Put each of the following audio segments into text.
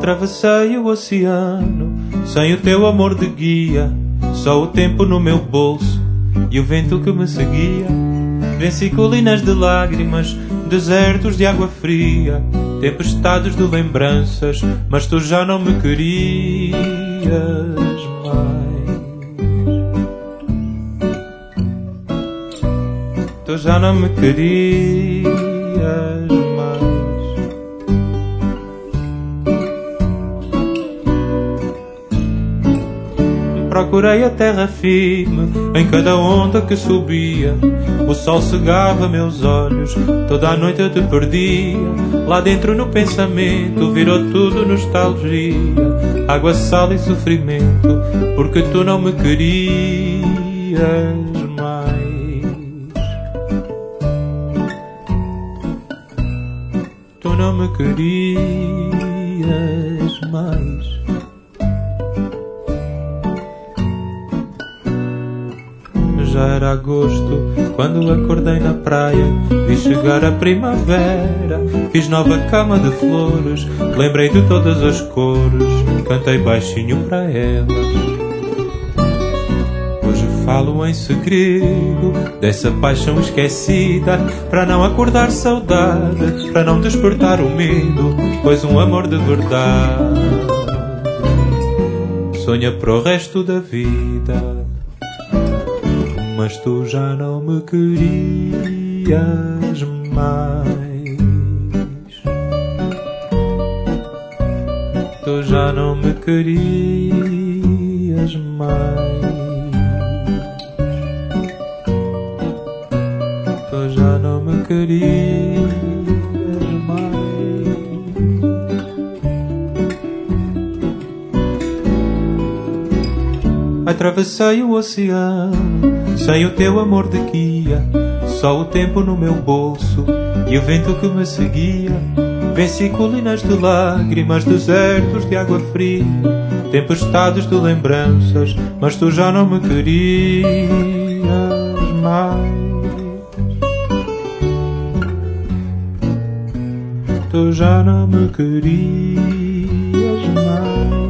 Atravessei o oceano sem o teu amor de guia, só o tempo no meu bolso e o vento que me seguia. Venci colinas de lágrimas, desertos de água fria, tempestades de lembranças, mas tu já não me querias mais. Tu já não me querias mais. Procurei a terra firme em cada onda que subia. O sol cegava meus olhos, toda a noite eu te perdia. Lá dentro no pensamento virou tudo nostalgia, água, sal e sofrimento, porque tu não me querias mais. Tu não me querias mais. Já era agosto quando acordei na praia, vi chegar a primavera, fiz nova cama de flores, lembrei de todas as cores, cantei baixinho para elas. Hoje falo em segredo dessa paixão esquecida, para não acordar saudade, para não despertar o medo, pois um amor de verdade sonha para o resto da vida. Mas tu já não me querias mais. Tu já não me querias mais. Tu já não me querias mais. Atravessei o oceano sem o teu amor de guia, só o tempo no meu bolso e o vento que me seguia. Venci colinas de lágrimas, desertos de água fria, tempestades de lembranças, mas tu já não me querias mais. Tu já não me querias mais.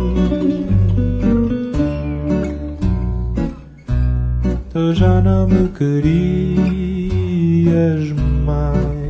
Tu já não me querias mais.